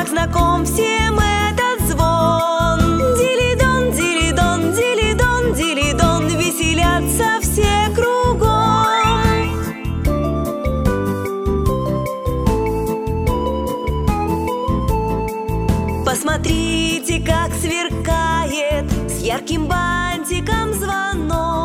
как знаком всем этот звон. Дили-дон, дили-дон, дили-дон, дили-дон, веселятся все кругом. Посмотрите, как сверкает с ярким бантиком звонок.